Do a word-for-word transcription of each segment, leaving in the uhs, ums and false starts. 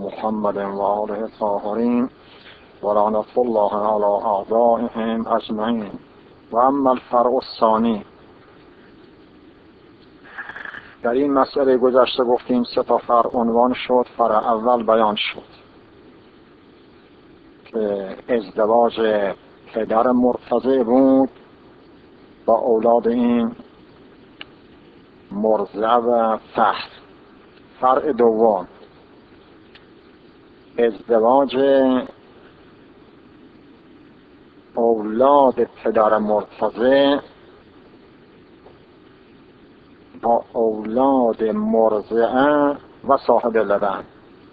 محمد و آله الطاهرین و لعنة الله علی اعدائهم اجمعین. و اما الفرع الثانی، در این مسئله گذشته گفتیم سه تا فرع عنوان شد. فرع اول بیان شد که ازدواج پدر مرتضی بود با اولاد این مرضع و فحل. فرع دوم ازدواج اولاد پدر مرتضی با اولاد مرضعه و صاحب لبن.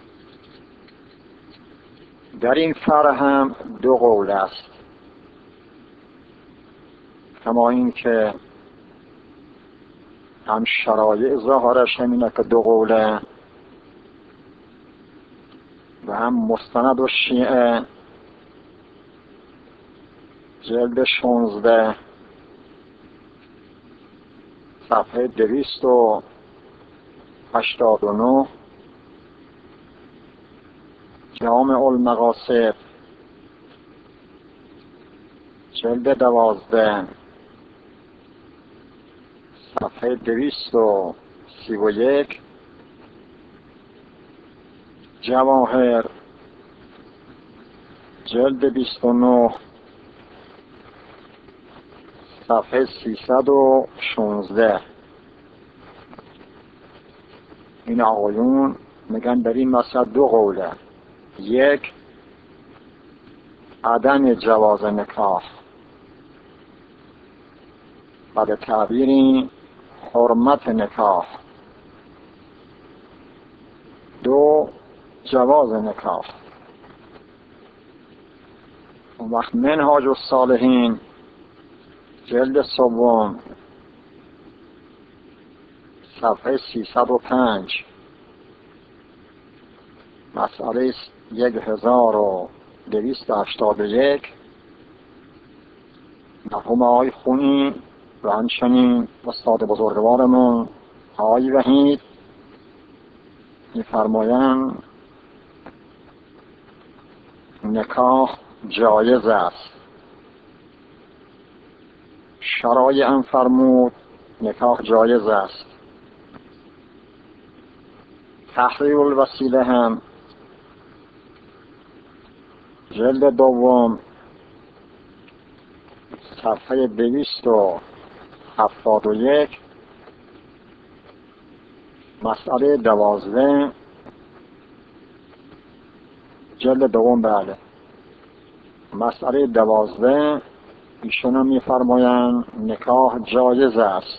در این فرع هم دو قول است، کما این که هم شرایع ظاهرش همینه که دو قوله و هم مستند و شیعه جلد شانزده صفحه دویست و هشتاد و نه، جامع المقاصد جلد دوازده صفحه دویست و سی و یک، جواهر جلد بیست و نه صفحه سیصد و شانزده. این آقایون میگن در این مسئله دو قوله. یک، عدم جواز نکاح و به تعبیری حرمت نکاح. دو، جواز نکاح. اون وقت منهاج الصالحین جلد سوم صفحه سیصد و پنج، مسئله یک هزار و دویست و هشتاد و یک، مرحوم آقای خونی و همچنین استاد بزرگوارمون آقای وحید می‌فرمایند نکاح جایز است. شرایع هم فرمود نکاح جایز است. تحریر الوسیله هم جلد دوم صفحه دویست و هفتاد و یک، مسئله دوازده جلد دوم. بله، مسئله دوازده ایشون هم می‌فرمایند نکاح جایز است،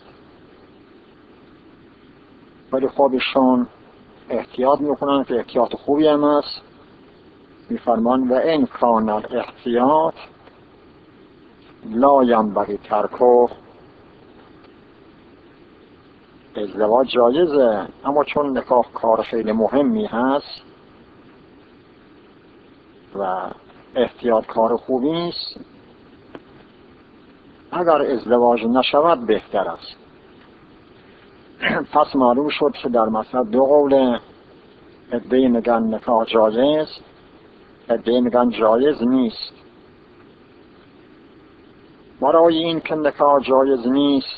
ولی خب ایشون احتیاط میکنن که احتیاط خوبی هم است. می‌فرمان و این کان الاحتیاط لا ینبغی ترکه. ازدواج جایزه، اما چون نکاح کار خیلی مهمی هست و احتیاط کار خوبی است، اگر ازدواج نشود بهتر است. پس معلوم شد که در مسئله دو قوله. عده‌ای میگن نکاح جایز، عده‌ای میگن جایز نیست. برای این که نکاح جایز نیست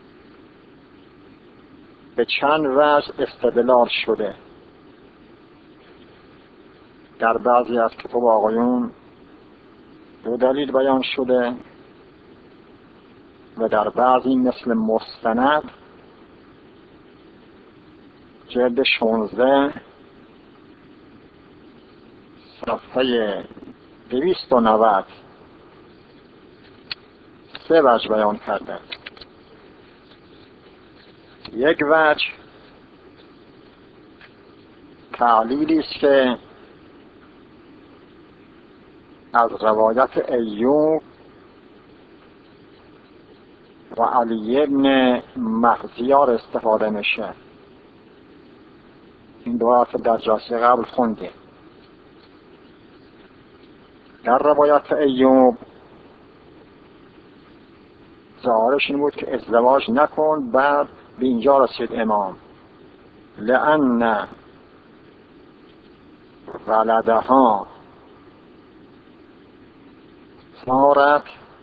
به چند وجه استدلال شده. در بعضی از کتب آقایون دو دلیل بیان شده و در بعضی مثل مستند جلد شانزده صفحه دویست و نود سه وجه بیان کرده. یک وجه تعلیلی است که از روایت ایوب و علی ابن مخزیار استفاده میشه. این دو حرف در جلسه قبل خوندیم. در روایت ایوب ظاهرش این بود که ازدواج نکن. بعد به اینجا رسید امام لأن ولدها صارت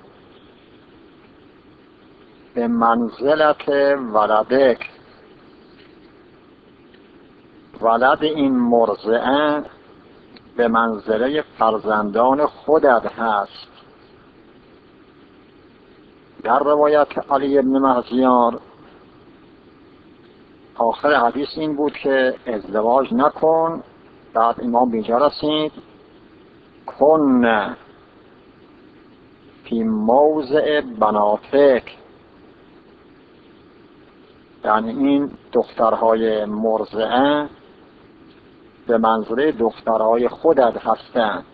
به منزلت ولدک، ولد این مرضعه به منزله فرزندان خودت هست. در روایت علی بن مهذیار آخر حدیث این بود که ازدواج نکن. بعد امام بینجا رسید کن فی موضع بناتک، یعنی این دخترهای مرضعه به منزله دخترهای خودت هستند.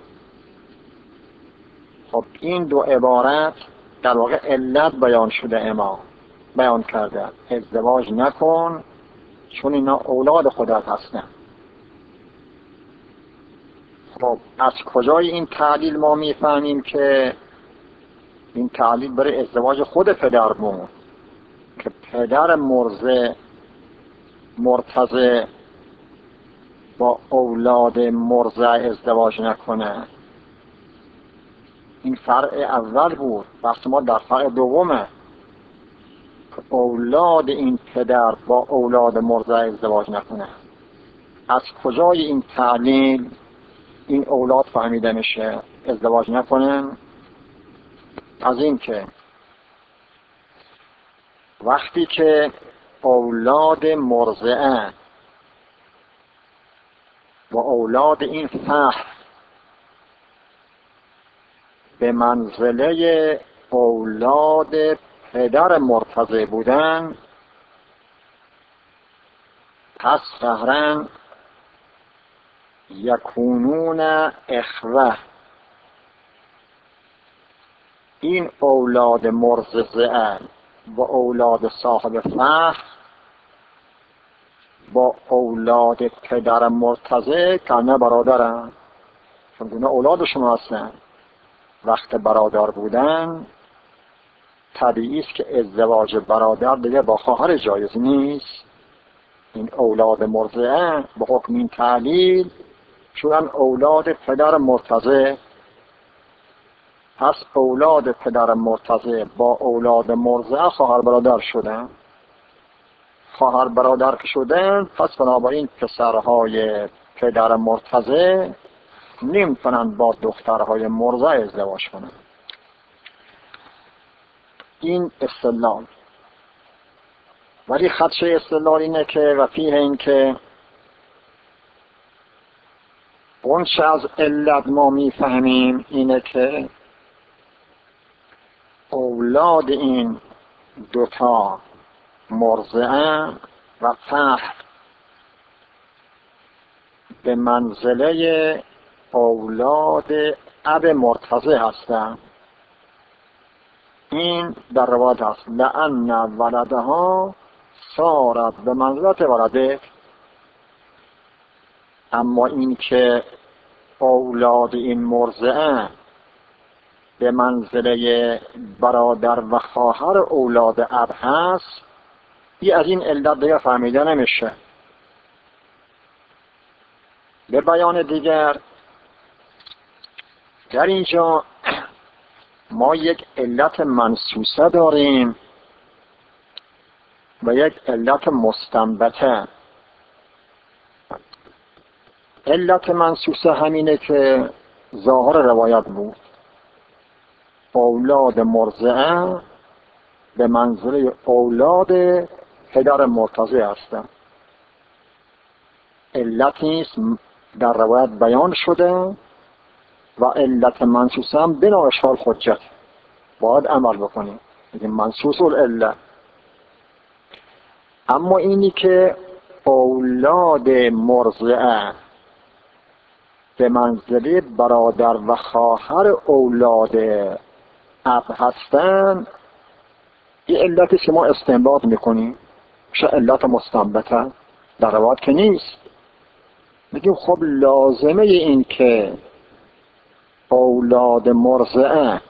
خب این دو عبارت در واقع علت بیان شده، امام بیان کرده ازدواج نکن چون اینا اولاد خودت هستند. خب از کجای این تعلیل ما میفهمیم که این تعلیل برای ازدواج خود پدر بود که پدر مرضع مرتضع با اولاد مرضع ازدواج نکنه؟ این فرع اول بود. وقتی ما در فرع دومه که اولاد این پدر با اولاد مرضع ازدواج نکنه. از کجای این تعلیل این اولاد فهمیده میشه ازدواج نکنن؟ از این که وقتی که اولاد مرضعه و اولاد این فحل به منزله اولاد پدر مرتضع بودن، پس قهرن یکونون اخوه، این اولاد مرضعه و اولاد صاحب فحل با اولاد پدر مرتضع کنه برادرن، چون گونه اولاد شما هستن. وقت برادر بودن طبیعی است که ازدواج برادر دیگه با خواهر جایز نیست. این اولاد مرضعه به حکم این تعلیل شدن اولاد پدر مرتضع، پس اولاد پدر مرتضع با اولاد مرضعه خواهر برادر شدن. خواهر برادر که شدن، پس بنابراین پسرهای پدر مرتضع نمیتونن با دخترهای مرضع ازدواج کنن. این استدلال. ولی خدشه استدلال اینه که و فیه این که اون چه از علت ما میفهمیم اینه که اولاد این دوتا مرضعه و فحل به منزله اولاد اب مرتضع هستند. این در روایت هست لأن ولدها صارت به منزلت ولده. اما این که اولاد این مرضعه به منزله برادر و خواهر اولاد اب هست، این از این علت دیگر فهمیده نمیشه. به بیان دیگر در اینجا ما یک علت منصوصه داریم و یک علت مستنبطه. علت منصوصه همینه که ظاهر روایت بود، اولاد مرضعه به منزله اولاد پدر مرتضع هستند. علت نیست در روایت بیان شده و علت منصوصه هم بنا اشکال حجت باید عمل بکنیم، میگیم منصوص العله. اما اینی که اولاد مرضعه به منزله برادر و خواهر اولاد اب هستن، این علتی که ما استنباط میکنیم میشه علت مستنبطه، در روایت که نیست. میگیم خب لازمه این که اولاد مرضعه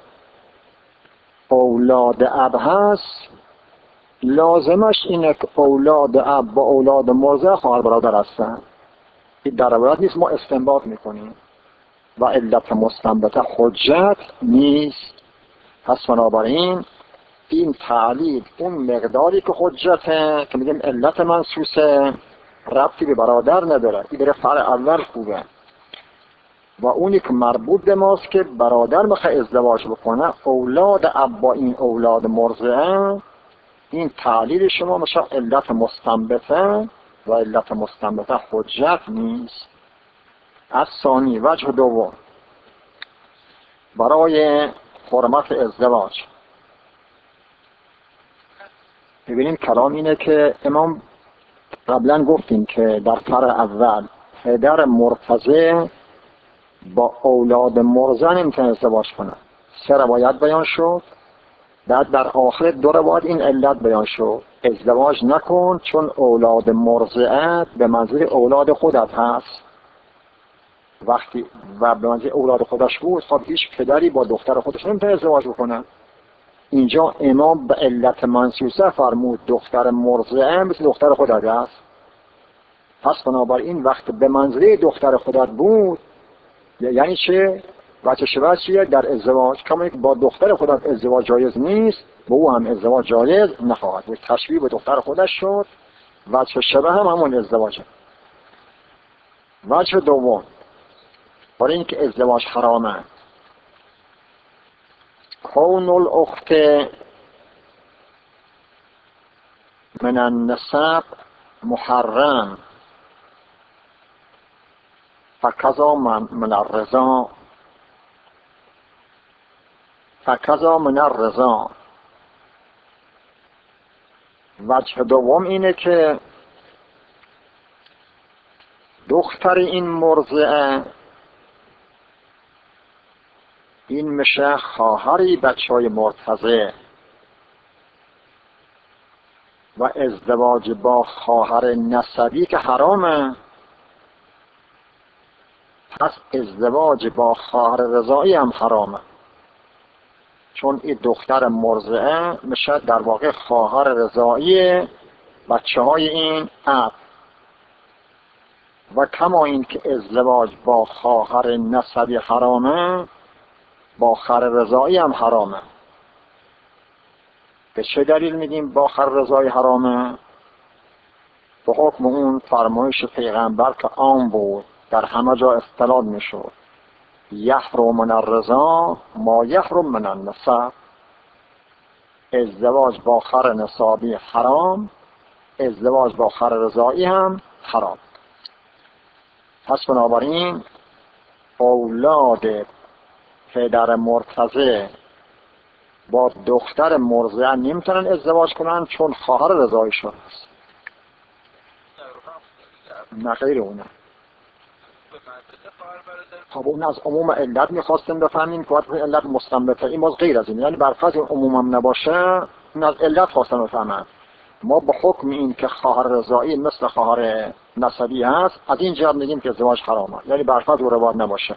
اولاد اب هست، لازمش اینه که اولاد اب با اولاد مرضعه خواهر برادر هستن. این در روایت نیست، ما استنباط میکنیم و علت مستنبطه حجت نیست. پس بنابراین این تعلیل اون مقداری که حجته که میگیم علت منصوصه ربطی به برادر نداره، این در فرع اول خوبه. و اونی که مربوط به ماست که برادر میخواه ازدواج بکنه، اولاد اب با این اولاد مرضعه، این تعلیل شما میشه علت مستنبطه و علت مستنبطه حجت نیست. از ثانی وجه دوم برای حرمت ازدواج. ببینیم کلام اینه که امام قبلا گفتیم که در فرع اول پدر مرتضی با اولاد مرضع نمیتونه ازدواج کنه. سه روایت بیان شد، بعد در آخر دو روایت این علت بیان شد، ازدواج نکن چون اولاد مرضعه به منزله اولاد خودت هست. وقتی و به منزله اولاد خودش بود، خب هیچ پدری با دختر خودش نمیتونه ازدواج بکنه. اینجا امام به علت منصوصه فرمود دختر مرضعه مثل دختر خودت هست. پس بنابراین وقت به منزله دختر خودت بود، یعنی چه؟ بچه شبه چیه؟ در ازدواج. کما یک با دختر خودت ازدواج جایز نیست، با او هم ازدواج جایز نخواهد بود. تشبیه به دختر خودش شد. بچه شبه هم همون ازدواجه. وجه دوم برای اینکه ازدواج حرامه، کون الاخت من النسب محرم فکذا من, من الرضا فکذا من الرضا. وجه دوم اینه که دختر این مرضعه این میشه خواهری بچه های مرتضی و ازدواج با خواهر نسبی که حرامه، پس ازدواج با خواهر رضایی هم حرامه، چون این دختر مرضعه میشه در واقع خواهر رضایی بچه های این اب. و کما این که ازدواج با خواهر نسبی حرامه، با خواهر رضایی هم حرامه. به چه دلیل میگیم با خواهر رضایی حرامه؟ به حکم اون فرمایش پیغمبر که عام بود، در همه جا استناد میشد، یحرم من الرضا ما یحرم من النسب. ازدواج با خواهر نسبی حرام، ازدواج با خواهر رضایی هم حرام. پس بنابراین اولاد پدر مرتضی با دختر مرضعه نمیتونن ازدواج کنن چون خواهر رضایی شد است. نه غیر اونه. خب اون از عموم علت میخواستیم بفهمیم که وقتی علت مستنبطه، این باز غیر از این، یعنی برفرض این عموم هم نباشه، این از علت خواستم بفهمم. ما به حکم این که خواهر رضایی مثل خواهر نسبی هست، از این جهت میگیم که ازدواج حرامه، یعنی برفرض و رواد نباشه.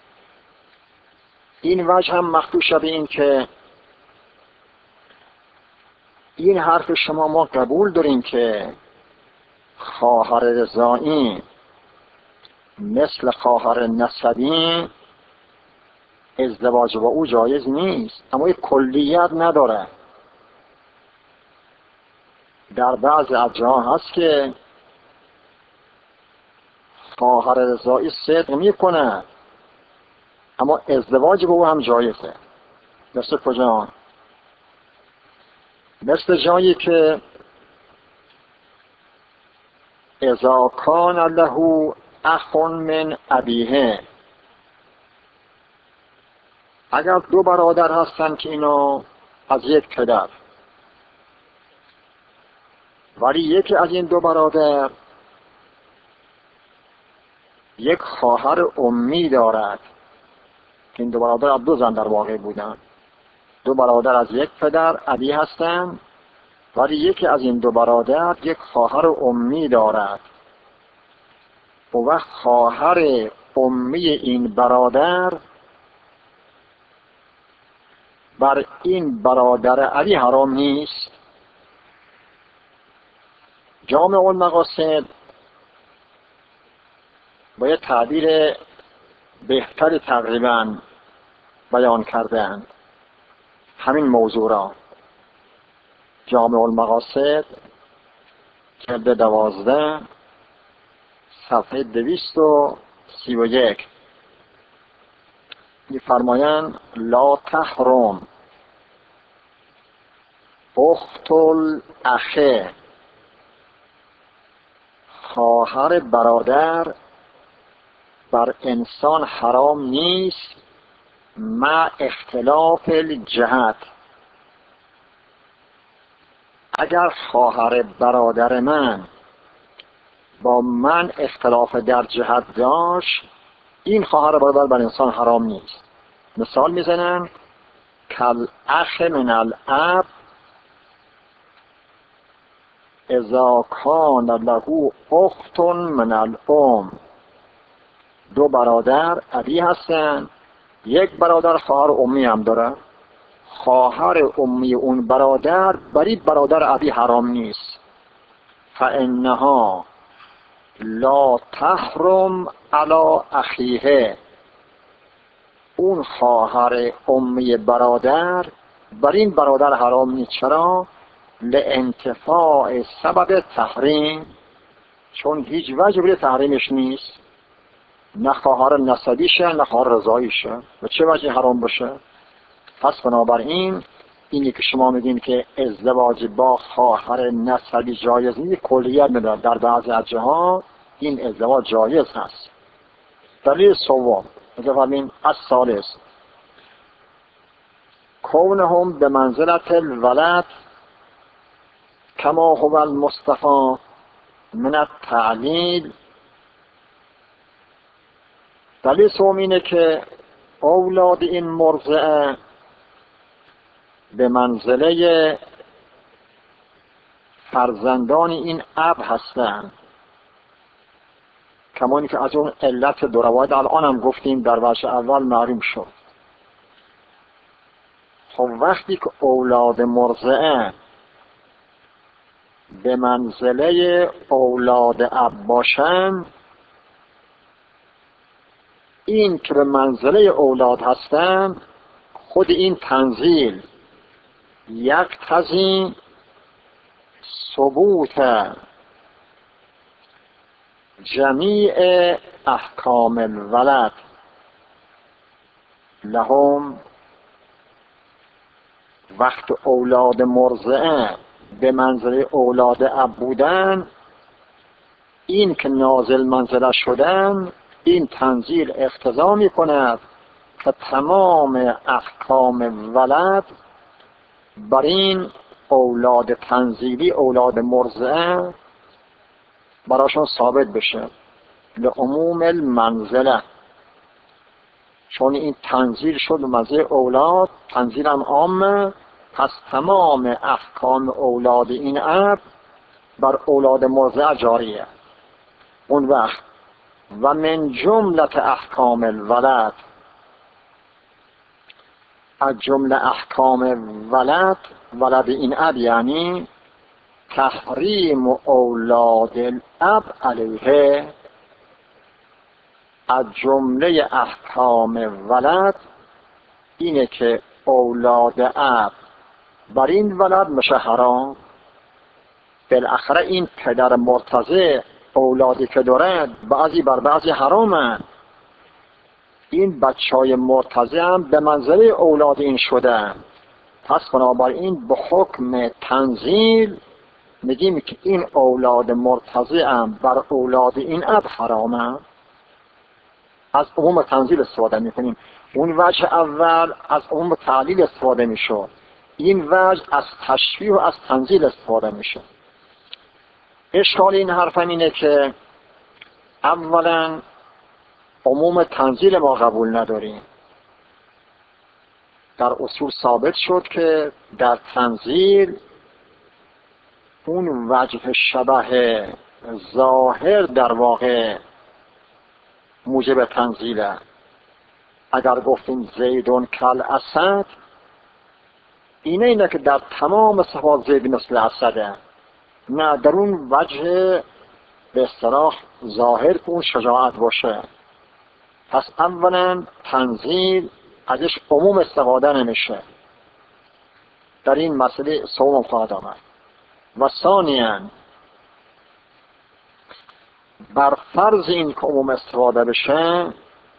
این وجه هم مخدوشه به این که این حرف شما ما قبول داریم که خواهر رضایی مثل خواهر نسبی ازدواج با او جایز نیست، اما یک کلیت نداره. در بعض اجزا هست که خواهر رضایی صدق میکنه اما ازدواج با او هم جایزه. مثل کجا؟ مثل جایی که اذا کان له اخ من ابیه، اگر دو برادر هستن که اینا از یک پدر، ولی یکی از این دو برادر یک خواهر امی دارد، که این دو برادر از دو زن در واقع بودن، دو برادر از یک پدر ابی هستن، ولی یکی از این دو برادر یک خواهر امی دارد، و وقت خواهر امی این برادر بر این برادر علی حرام نیست. جامع المقاصد با یه تعبیر بهتری تقریبا بیان کردن همین موضوع را. جامع المقاصد جلد دوازده صفحه دویست و سی و یک می‌فرمایند لا تحرم اخت الاخه، خواهر برادر بر انسان حرام نیست مع اختلاف الجهت. اگر خواهر برادر من با من اختلاف در جهت داشت، این خواهر برادر بر انسان حرام نیست. مثال میزنن کل اخ من الاب اذا کان له اخت من الام. دو برادر ابی هستن، یک برادر خواهر امی هم داره. خواهر امی اون برادر بری برادر ابی حرام نیست. فانها لا تحرم علی اخیه، اون خواهر امی برادر بر این برادر حرام نیست. چرا؟ لانتفاع سبب تحریم، چون هیچ وجه برای تحریمش نیست. نه خواهر نسبیشه نه خواهر رضاییشه، و چه وجه حرام باشه؟ پس بنابراین اینی که شما میگین که ازدواج با خواهر نسبی جایز نیست، کلیت میداد. در بعضی از جاها این ازدواج جایز هست. دلیل سوم میگه الثالث کونهم به منزلت الولد کما هو المصطفى من التعلیل. دلیل سوم اینه که اولاد این مرضعه به منزله فرزندان این اب هستند، کمانی که از اون علت دو روایت الان هم گفتیم در بخش اول معلوم شد. خب وقتی که اولاد مرضعه به منزله اولاد اب باشن، این که به منزله اولاد هستن، خود این تنزیل یقتضی ثبوت جمیع احکام الولد لهم. وقت اولاد مرضعه به منزله اولاد اب بودن، این که نازل منزله شدن، این تنزیل اقتضا می کند که تمام احکام ولد بر این اولاد تنزیلی اولاد مرضعه براشون ثابت بشه. لعموم المنزله، چون این تنزیل شد منزله اولاد، تنزیل هم عامه، پس تمام احکام اولاد این اب بر اولاد مرضعه جاریه. اون وقت و من جملت احکام الولد، از جمله احکام ولد، ولد این اب یعنی تحریم اولاد الاب علیه. از جمله احکام ولد اینه که اولاد اب بر این ولد میشه حرام. بالاخره این پدر مرتضی اولادی که داره بعضی بر بعضی حرامه. این بچه های مرتضی هم به منزله اولاد این شده. پس بنابراین به حکم تنزیل میگیم که این اولاد مرتضی هم بر اولاد این اب حرامه. از عموم تنزیل استفاده میکنیم. اون وجه اول از عموم تعلیل استفاده میشد، این وجه از تشبیه و از تنزیل استفاده میشه. اشکال این حرفم اینه که اولا عموم تنزیل ما قبول نداریم. در اصول ثابت شد که در تنزیل اون وجه شبه ظاهر در واقع موجب تنزیله. اگر گفتیم زیدون کل اسد، اینه اینه که در تمام صفات زید مثل اسده، نه در اون وجه به اصطلاح ظاهر که اون شجاعت باشه. پس اولا تنزیل ازش عموم استفاده نمیشه، در این مسئله سوم خواهد آمد. و ثانیاً بر فرض این که عموم استفاده بشه،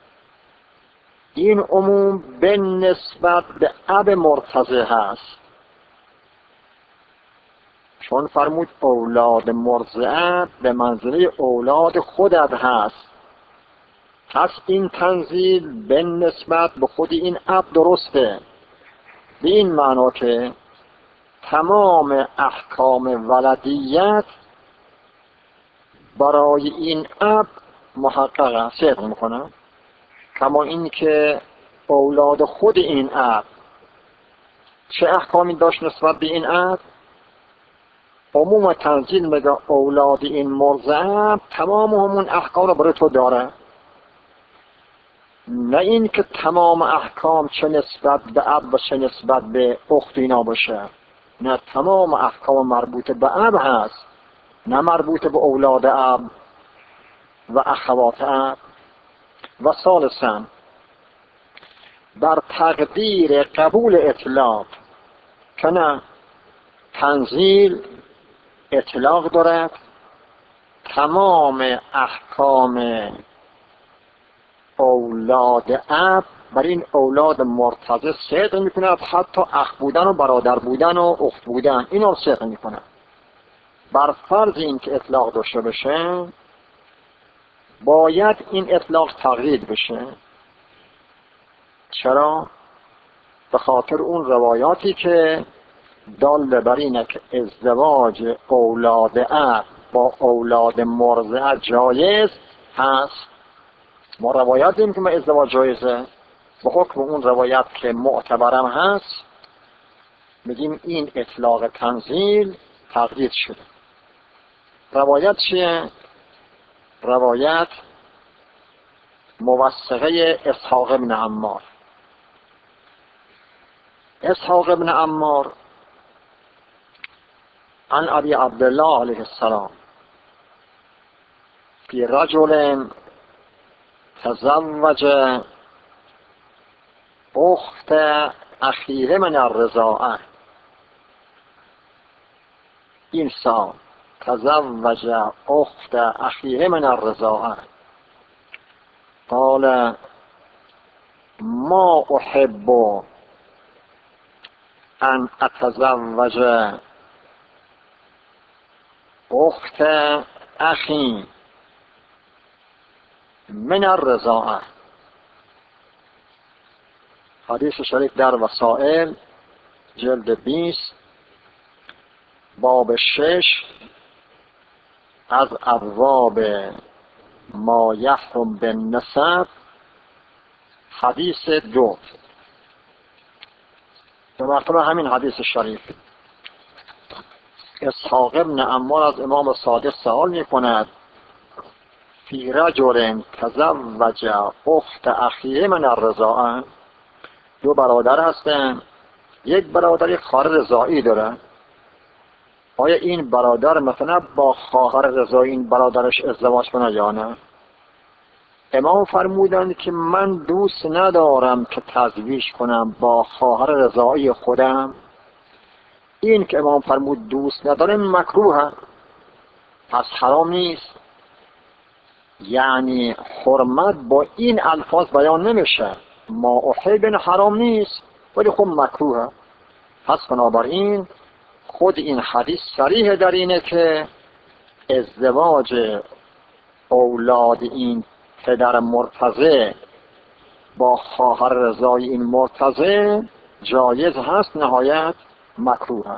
این عموم به نسبت به اب مرتضی هست، چون فرمود اولاد مرضعه به منزله اولاد خودت هست. پس این تنزیل به نسبت به خود این اب درسته، به این معنا که تمام احکام ولدیت برای این اب محقق صدق میکنه، کما این که اولاد خود این اب چه احکامی داشت نسبت به این اب. عموم تنزیل میگه اولاد این مرضع تمام همون احکام رو برای تو داره، نه این که تمام احکام چه نسبت به اب و چه نسبت به اخت اینا باشه، نه، تمام احکام مربوط به اب هست، نه مربوط به اولاد اب و اخوات اب. و ثالثاً بر تقدیر قبول اطلاق، که نه، تنزیل اطلاق دارد، تمام احکام اولاد اب بر این اولاد مرتضی صدق میکنه، حتی اخ بودن و برادر بودن و اخت بودن اینا صدق میکنه. بر فرض این که اطلاق داشته بشه، باید این اطلاق تقیید بشه. چرا؟ به خاطر اون روایاتی که دال بر اینه که ازدواج اولاد اب با اولاد مرضع جایز هست. ما روایت دیم که ما ازدواج جایزه، به حکم اون روایت که معتبرم هست میگیم این اطلاق تنزیل تقیید شده. روایت چیه؟ روایت موثقه اسحاق بن عمار. اسحاق بن عمار عن ابی عبدالله علیه السلام فی رجل تزوج اخت اخیه من الرضاعه. این سال تزوج اخت اخیه من الرضاعه قال ما احب ان اتزوج اخت اخی من الرضاعه. حدیث شریف در وسائل جلد بیست باب شش از ابواب ما یحرم بالنسب حدیث دو. به مرتبه همین حدیث شریف اسحاق بن عمار از امام صادق سوال می کند فی رجل تزوج اخت اخیه من الرضاعه. دو برادر هستن، یک برادر یک خواهر رضاعی داره، آیا این برادر مثلا با خواهر رضاعی این برادرش ازدواج کنه یا نه؟ امام فرمودند که من دوست ندارم که تزویج کنم با خواهر رضاعی خودم. این که امام فرمود دوست ندارم مکروه، پس حرام نیست. یعنی حرمت با این الفاظ بیان نمیشه، ما احب حرام نیست ولی خب مکروه. پس بنابراین خود این حدیث صریح در اینه که ازدواج اولاد این پدر مرتضی با خواهر رضای این مرتضی جایز هست، نهایت مکروه.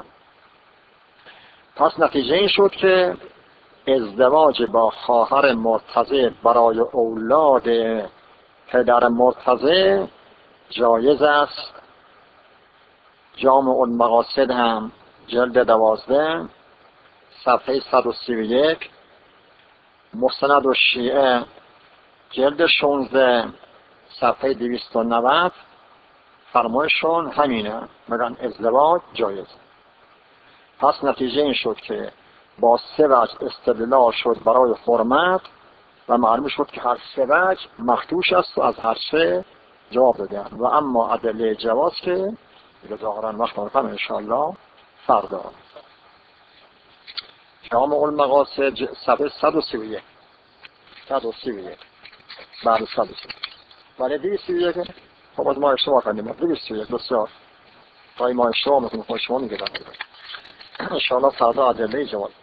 پس نتیجه این شد که ازدواج با خواهر مرتضی برای اولاد پدر مرتضی جایز است. جامع المقاصد هم جلد دوازده صفحه صد و سی و یک، مسند الشیعه جلد شانزده صفحه دویست و نود فرمایشون همینه، میگن ازدواج جایز. پس نتیجه این شد که با سه وجه استدلال شد برای حرمت و معلوم شد که هر سه وجه مخدوش است و از هر سه جواب دادن. و اما ادله جواز که دیگه ظاهرا وقت نکنم انشاءالله فردا. جامع المقاصد صفحه صد و سی و یک صد و سی و یک بعد صد و سی ولی دویست و سی و یک. خب از ما اشتباه کردیم. دویست و سی و یک بسیار پای ما اشتباه میکنیم. خب شما میگه انشاءالله فردا ادله جواز.